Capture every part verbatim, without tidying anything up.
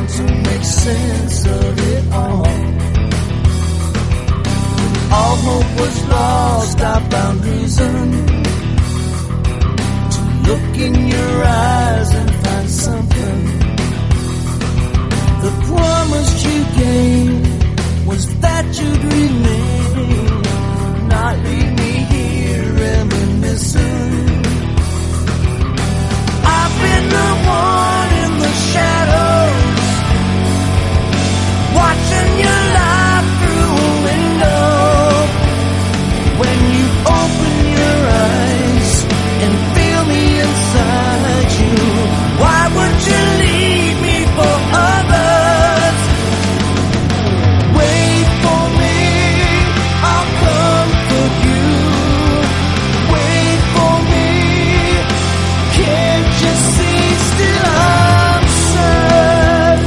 trying to make sense of it all. All hope was lost, I found reason to look in your eyes and find something. The promise you gave was that you'd remain, not leave me here reminiscing. I've been the one in the shadows, watching your life through a window. When you open your eyes and feel me inside you, why would you leave me for others? Wait for me, I'll comfort you. Wait for me, can't you see? Still I'm sad.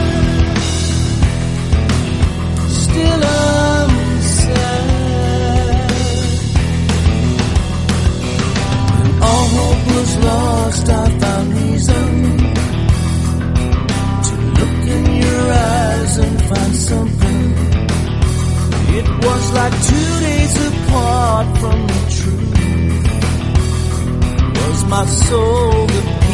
Still I'm sad. When all hope was lost, I found reason to look in your eyes and find something. It was like two days apart from the truth. Was my soul the